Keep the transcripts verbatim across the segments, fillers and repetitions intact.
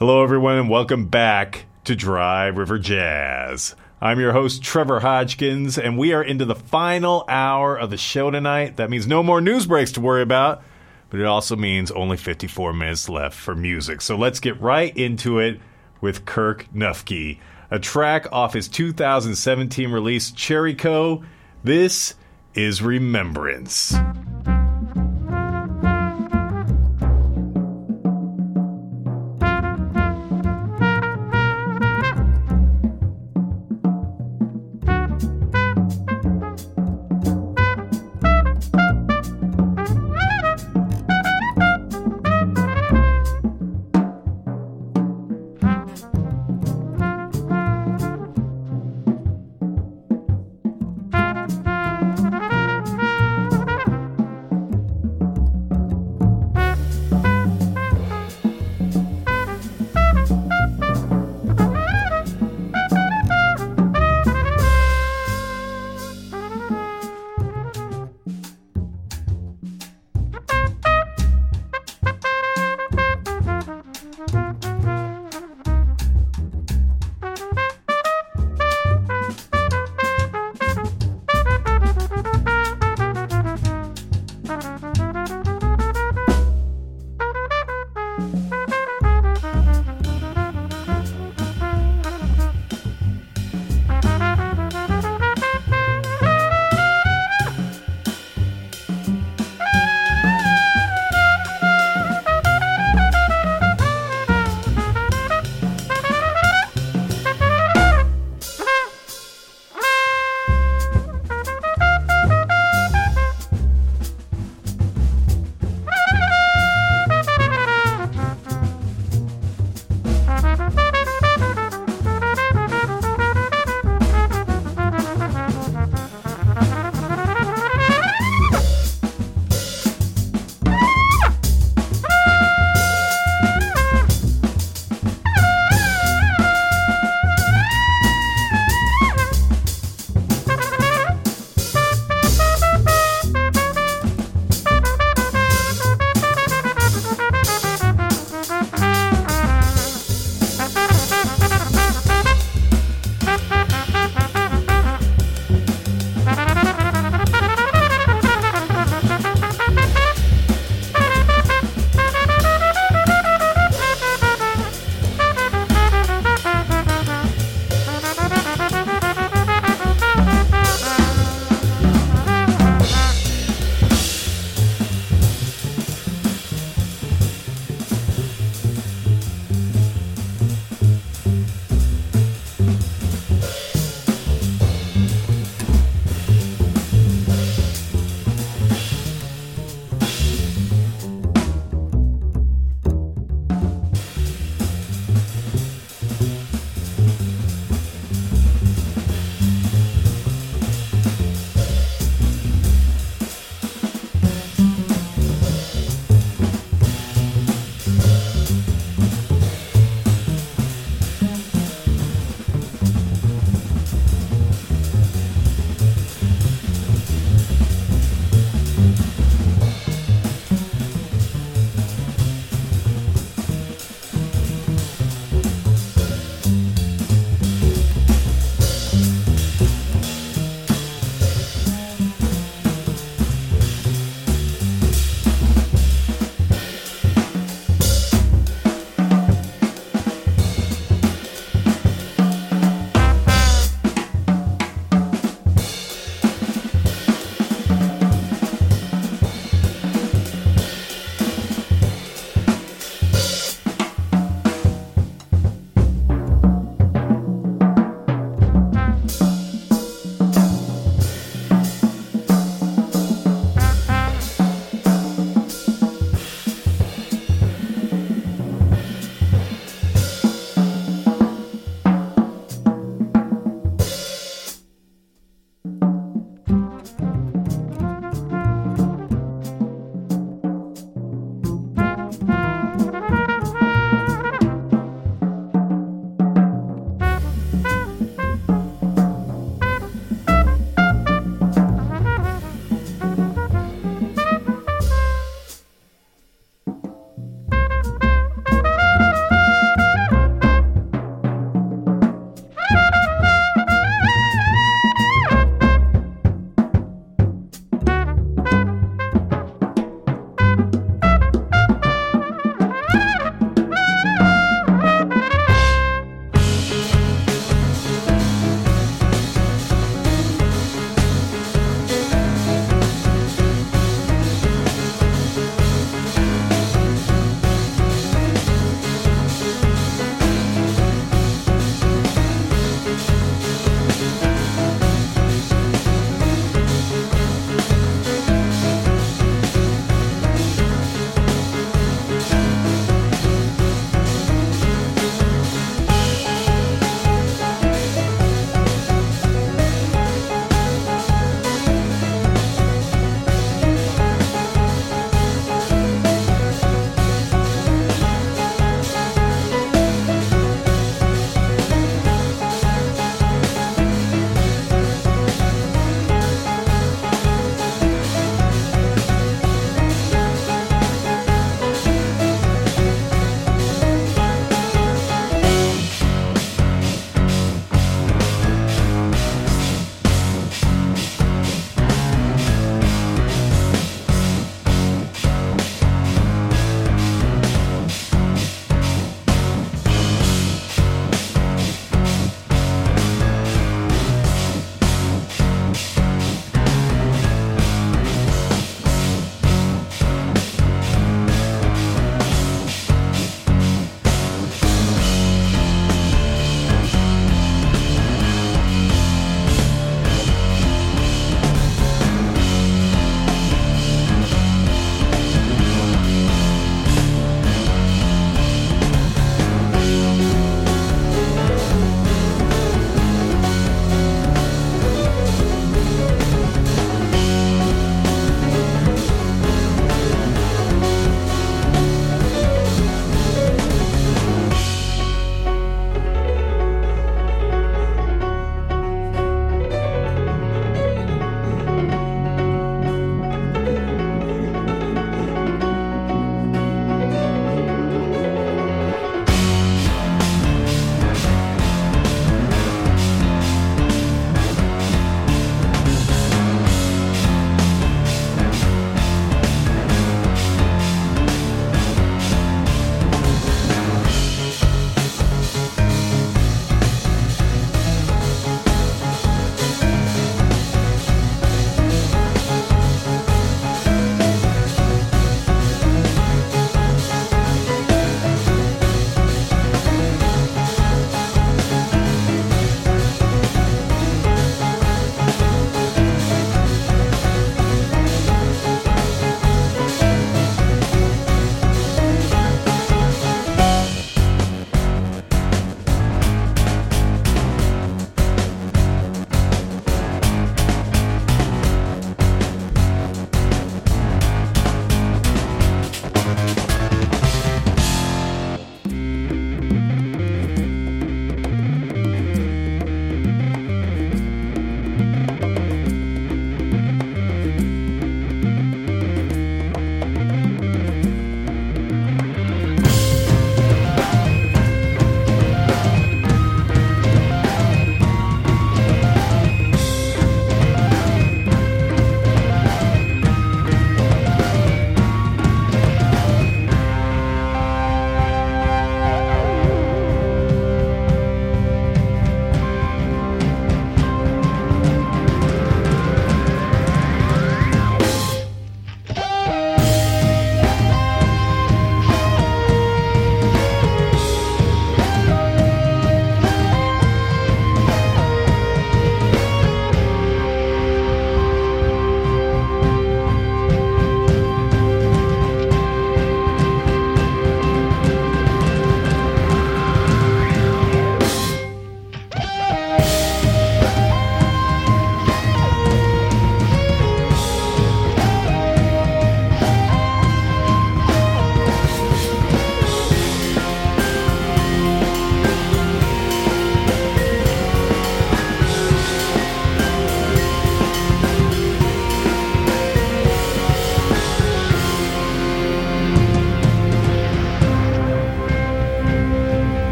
Hello, everyone, and welcome back to Dry River Jazz. I'm your host, Trevor Hodgkins, and we are into the final hour of the show tonight. That means no more news breaks to worry about, but it also means only fifty-four minutes left for music. So let's get right into it with Kirk Nuffke, a track off his two thousand seventeen release, Cherryco. This is Remembrance.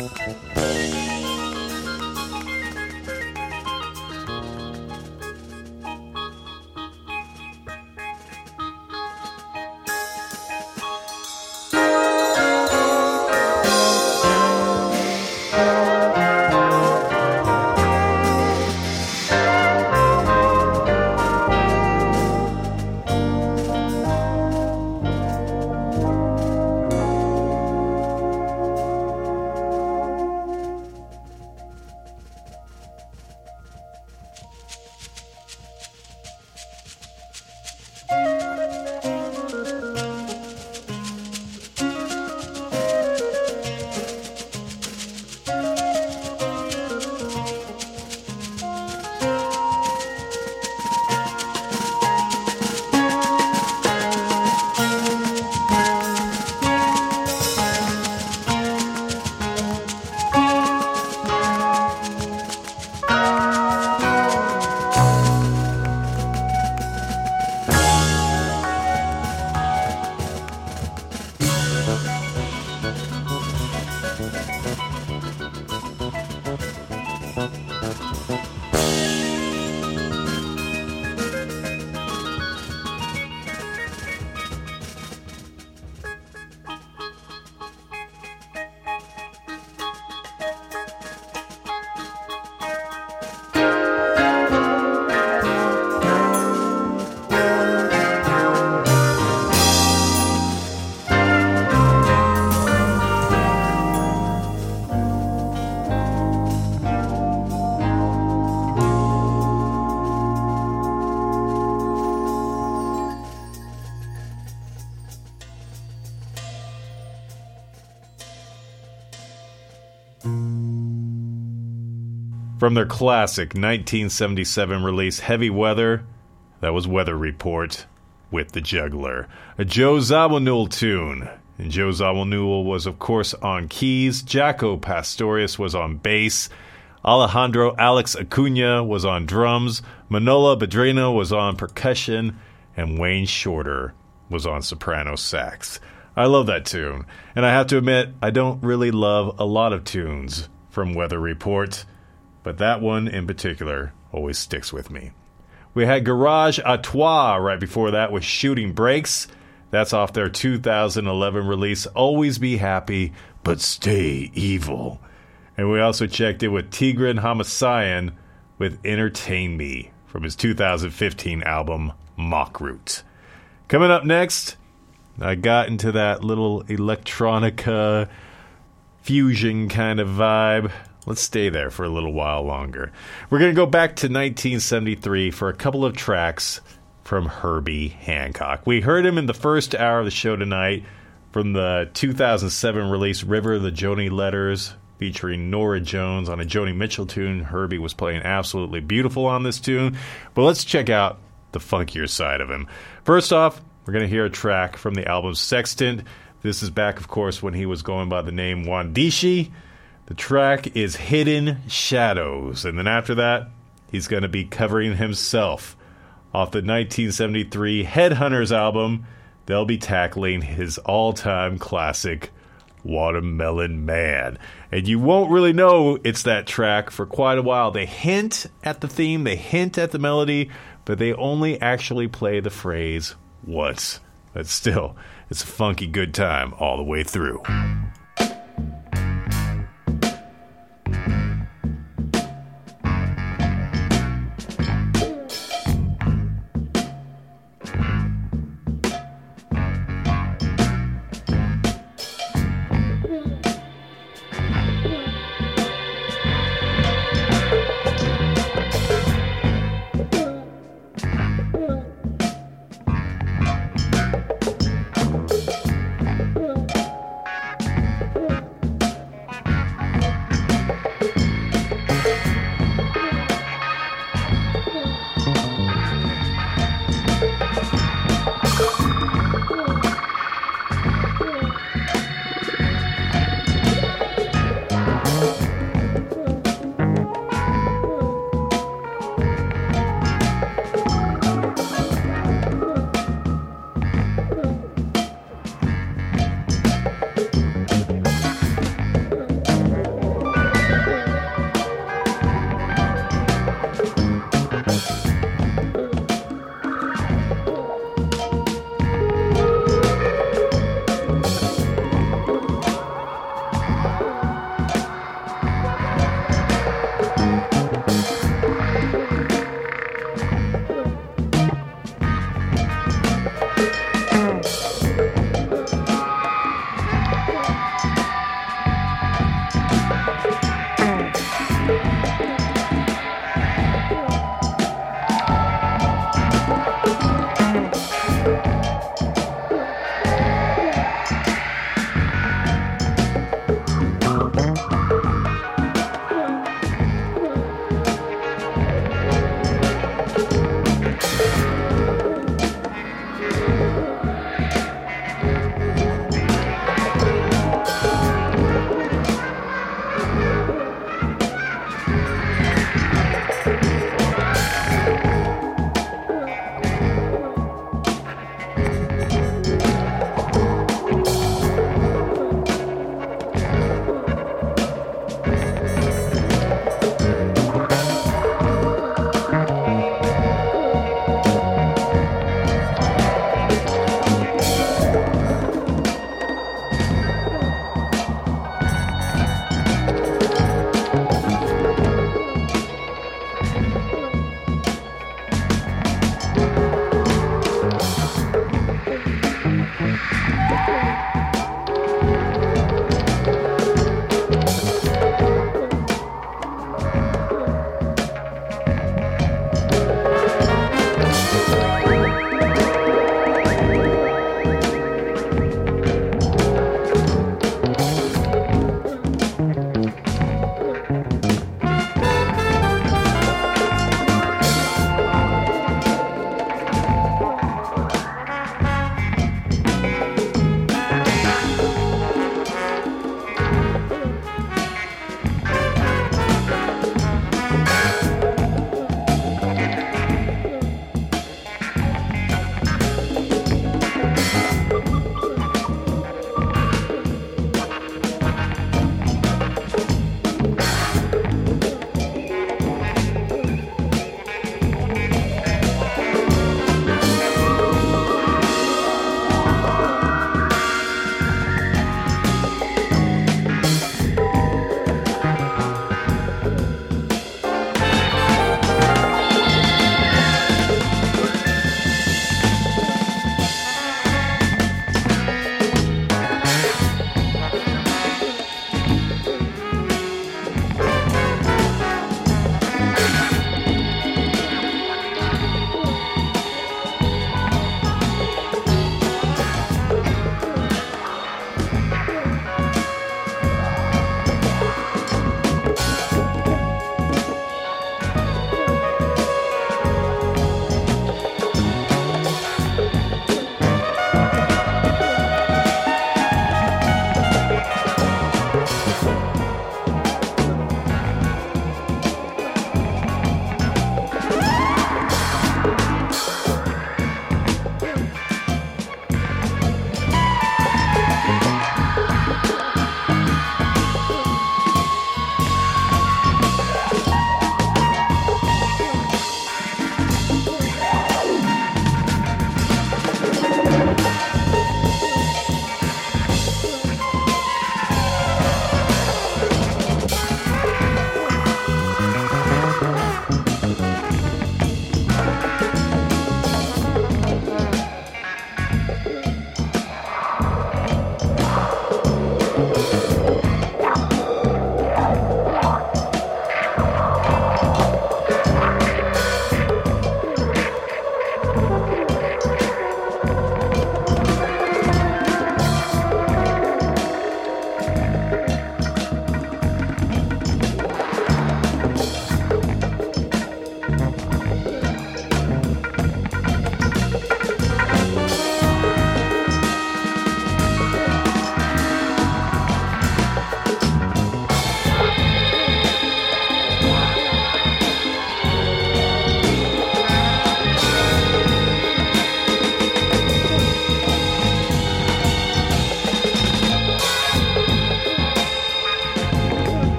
From their classic nineteen seventy-seven release Heavy Weather, that was Weather Report with the Juggler, a Joe Zawinul tune. And Joe Zawinul was, of course, on keys. Jaco Pastorius was on bass. Alejandro Alex Acuna was on drums. Manola Badrino was on percussion. And Wayne Shorter was on soprano sax. I love that tune. And I have to admit, I don't really love a lot of tunes from Weather Report, but that one in particular always sticks with me. We had Garage à Trois right before that with Shooting Breaks. That's off their two thousand eleven release, Always Be Happy, But Stay Evil. And we also checked in with Tigran Hamasyan with Entertain Me from his two thousand fifteen album, Mockroot. Coming up next, I got into that little electronica fusion kind of vibe. Let's stay there for a little while longer. We're going to go back to nineteen seventy-three for a couple of tracks from Herbie Hancock. We heard him in the first hour of the show tonight from the two thousand seven release River of the Joni Letters, featuring Norah Jones on a Joni Mitchell tune. Herbie was playing absolutely beautiful on this tune. But let's check out the funkier side of him. First off, we're going to hear a track from the album Sextant. This is back, of course, when he was going by the name Wandishi. The track is Hidden Shadows. And then after that, he's going to be covering himself. Off the nineteen seventy-three Headhunters album, they'll be tackling his all-time classic, Watermelon Man. And you won't really know it's that track for quite a while. They hint at the theme, they hint at the melody, but they only actually play the phrase once. But still, it's a funky good time all the way through.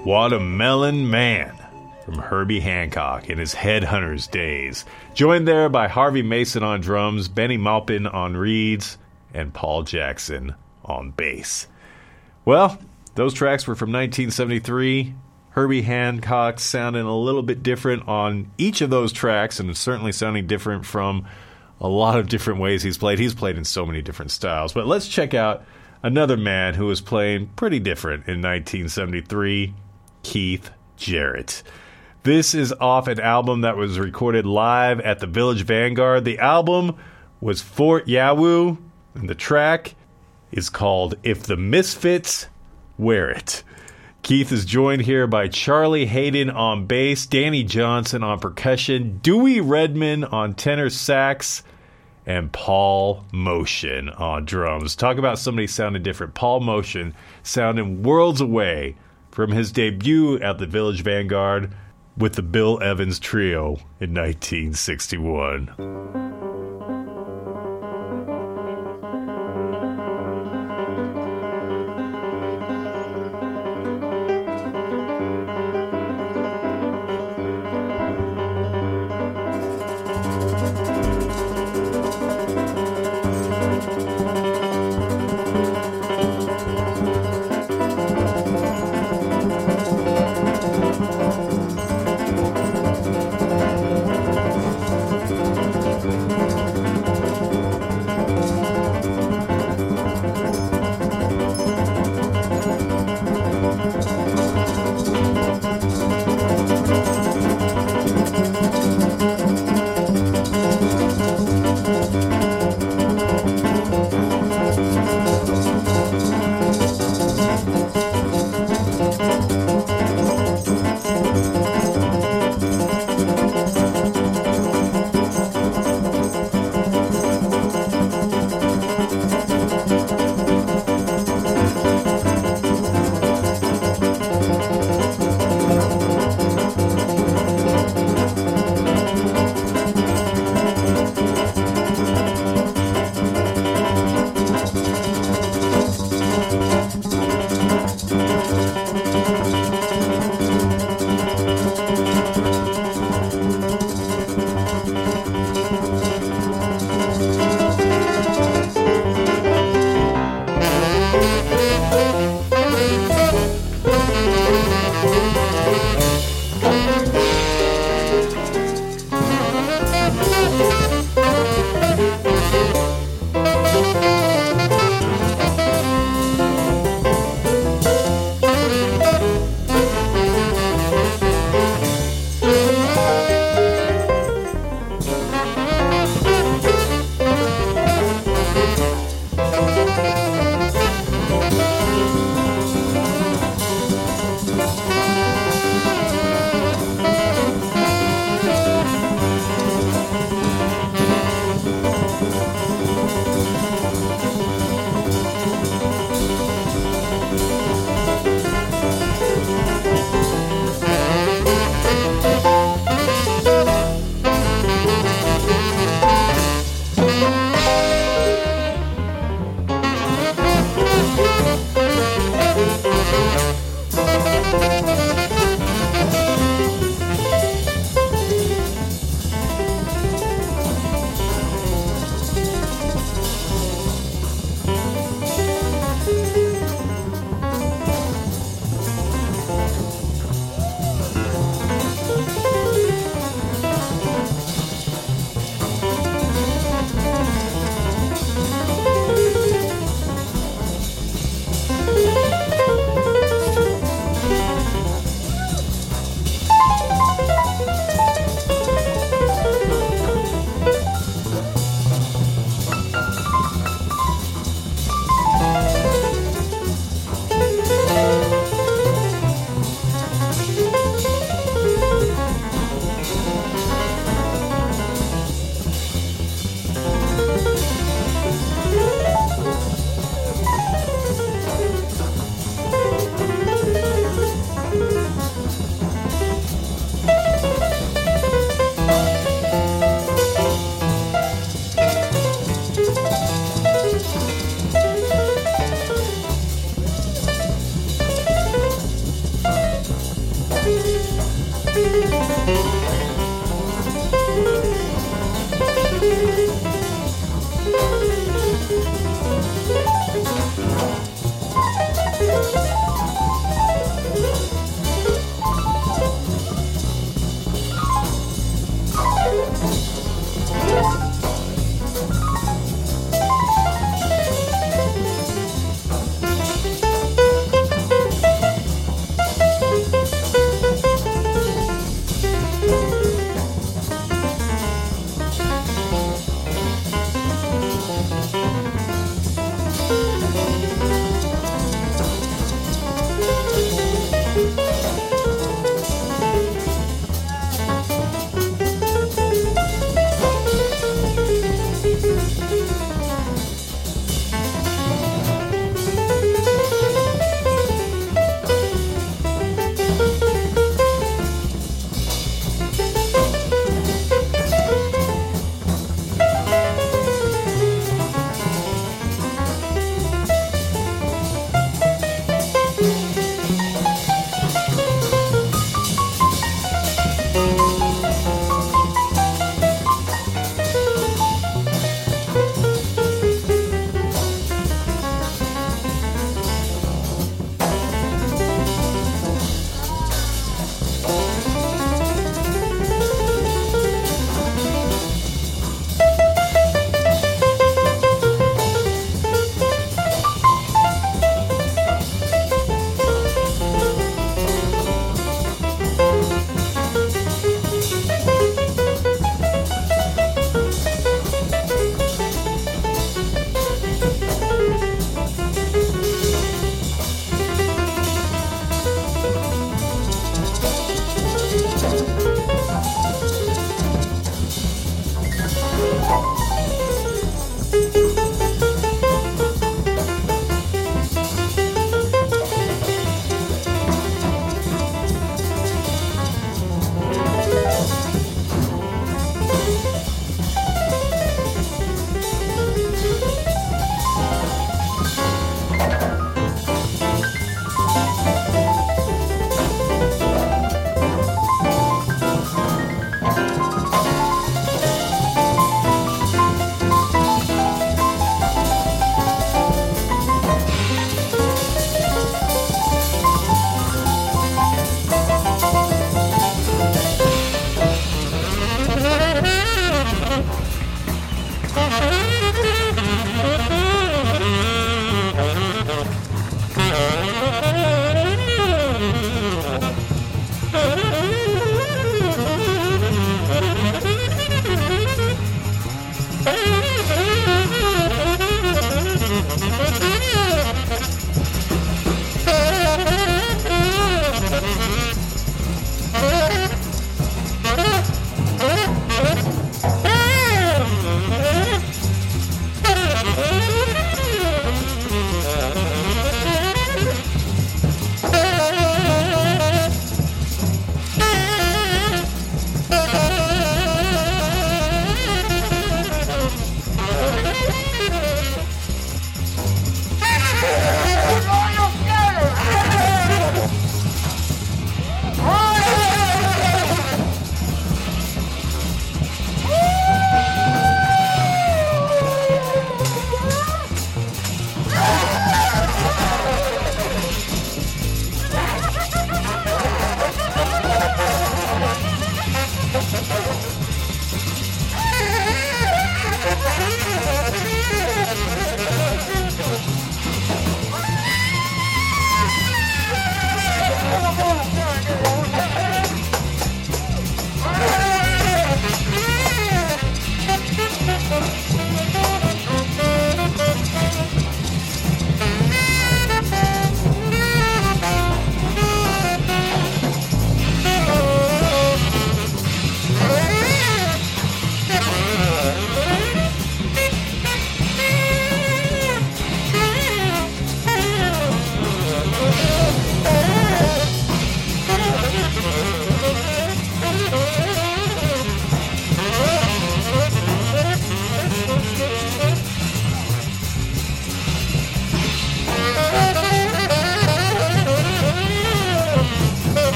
Watermelon Man from Herbie Hancock in his Headhunters days. Joined there by Harvey Mason on drums, Benny Maupin on reeds, and Paul Jackson on bass. Well, those tracks were from nineteen seventy-three. Herbie Hancock sounding a little bit different on each of those tracks, and certainly sounding different from a lot of different ways he's played. He's played in so many different styles. But let's check out another man who was playing pretty different in nineteen seventy-three, Keith Jarrett. This is off an album that was recorded live at the Village Vanguard. The album was Fort Yahweh, and the track is called If the Misfits Wear It. Keith is joined here by Charlie Hayden on bass, Danny Johnson on percussion, Dewey Redman on tenor sax, and Paul Motion on drums. Talk about somebody sounding different. Paul Motion sounding worlds away from his debut at the Village Vanguard with the Bill Evans Trio in nineteen sixty-one.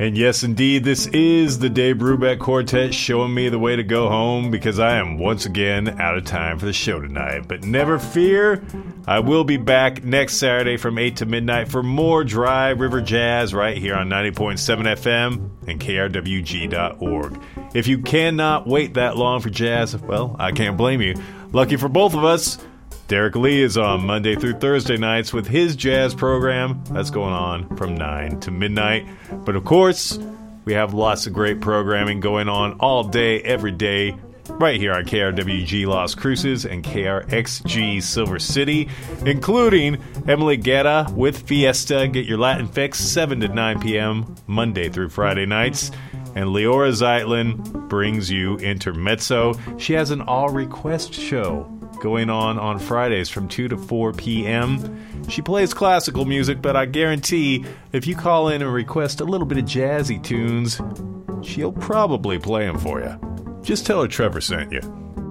And yes, indeed, this is the Dave Brubeck Quartet showing me the way to go home because I am once again out of time for the show tonight. But never fear, I will be back next Saturday from eight to midnight for more Dry River Jazz right here on ninety point seven F M and K R W G dot org. If you cannot wait that long for jazz, well, I can't blame you. Lucky for both of us, Derek Lee is on Monday through Thursday nights with his jazz program. That's going on from nine to midnight. But of course, we have lots of great programming going on all day, every day, right here on K R W G Las Cruces and K R X G Silver City, including Emily Guerra with Fiesta. Get your Latin fix, seven to nine p.m. Monday through Friday nights. And Leora Zeitlin brings you Intermezzo. She has an all-request show going on on Fridays from two to four p.m. She plays classical music, but I guarantee if you call in and request a little bit of jazzy tunes, she'll probably play them for you. Just tell her Trevor sent you.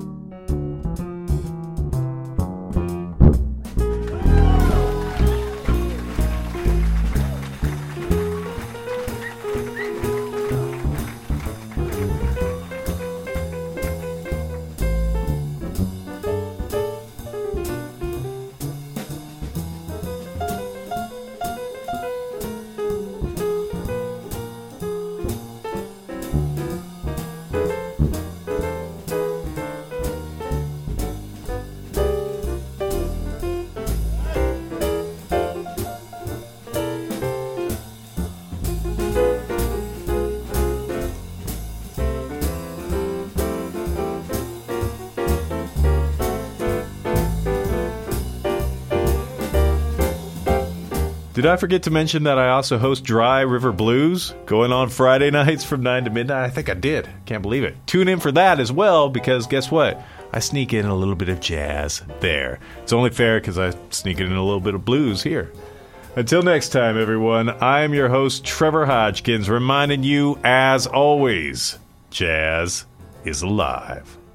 Did I forget to mention that I also host Dry River Blues going on Friday nights from nine to midnight? I think I did. Can't believe it. Tune in for that as well because guess what? I sneak in a little bit of jazz there. It's only fair because I sneak in a little bit of blues here. Until next time, everyone, I am your host, Trevor Hodgkins, reminding you, as always, jazz is alive.